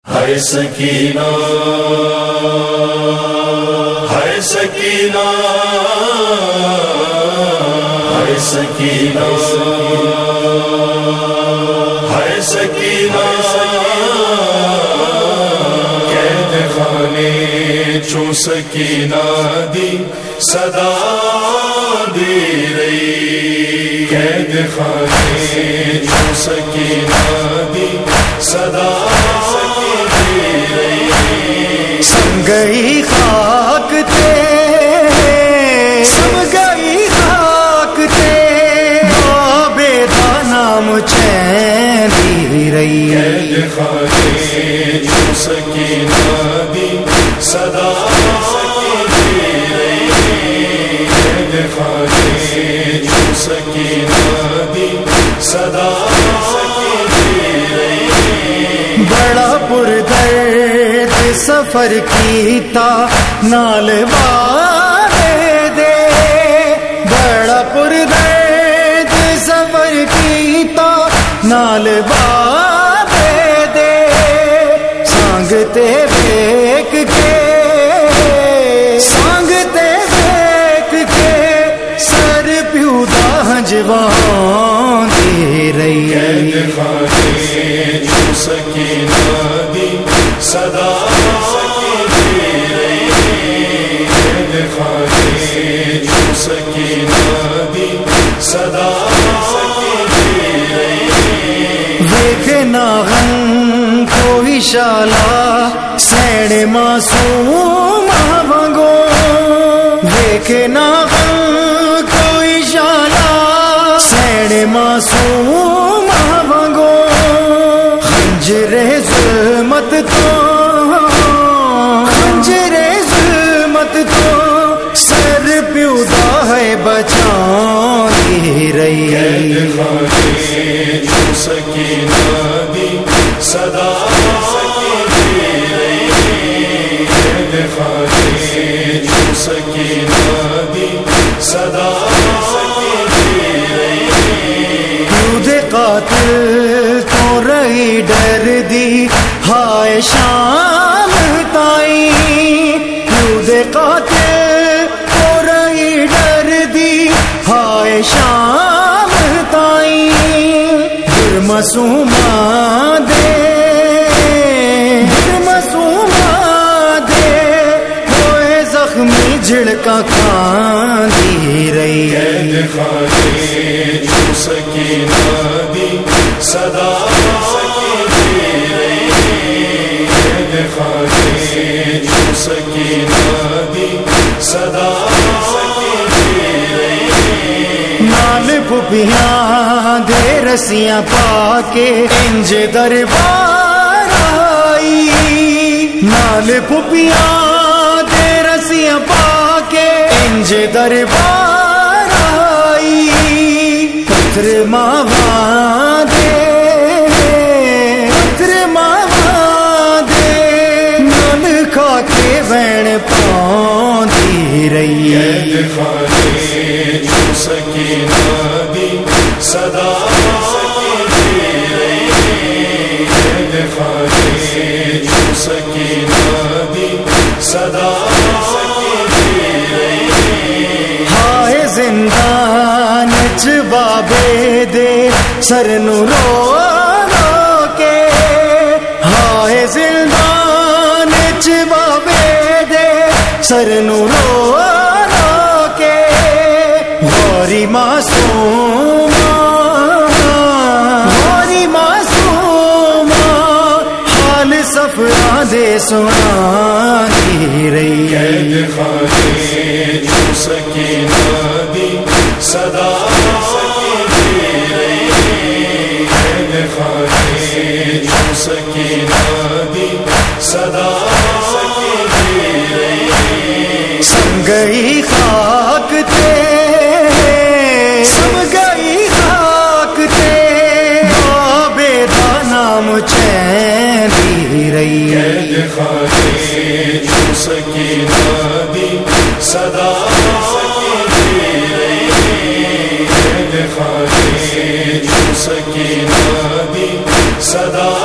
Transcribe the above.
ہے سکینہ ہے سکینہ ہے سکینہ ہے سکینہ قید خانے چوں سکینہ دی صدا دے رہی قید خانے چوں سکینہ دی صدا گئی خاک تے سم گئی خاک تے بابے دا نام چین دی رہی قید خانے چوں سکینہ دی صدا دے رہی قید خانے چوں سکینہ دی صدا دے رہی بڑا پردرد سفر کیتا نال والے دے بڑا پردرد سفر کیتا نال والے دے سانگتے ویک کے سانگتے ویک کے سر پیو دا ہنجوان دے رہی قید خانے چوں سکینہ دی صدا دے رہی قید خانے چوں سکینہ دی صدا دے رہی دیکھنا غم کوئی شالا سیڑ معصوم وانگو دیکھنا غم کوئی شالا سیڑ معصوم وانگو خنجر ظلمت تو خنجر ظلمت تو سر پیو دا ہے بچان دی رہی قید خانے چوں سکینہ دی صدا دے رہی قید خانے چوں سکینہ دی صدا دے رہی دودھ قاتل تو رہی ڈر دی ہائے شام تائی دودھ قاتل تو رہی ڈر دی ہائے شام تائی معصوماں دے معصوماں دے ہوئے زخمی جھڑکا کھان دی رہی قید خانے چوں سکینہ دی صدا دے رہی قید خانے چوں سکینہ دی صدا دے رہی نال پھپیاں دے رسیاں پا کے انج دربار آئی نال پھپیاں دے رسیاں پا کے انج دربار آئی پتھر ماواں دے پتھر ماواں دے نال کھا کے وین پاؤں دی رہی قید خانے چوں سکینہ دی صدا دے رہی قید خانے چوں سکینہ دی صدا دے رہی ہائے زندان چ بابے دے سر نو رو رو کے ہائے زندان چ بابے دے سر نو رو رو کے غوری معصوم غوری معصوم حال صفرا دے سنا دی رہی قید خانے چوں سکینہ دی صدا دے رہی قید خانے چوں سکینہ دی صدا دے رہی سم گئی خاک تے سم گئی خاک تے بابے دا نام چین دی رہی قید خانے چوں سکینہ دی صدا دے رہی قید خانے چوں سکینہ دی صدا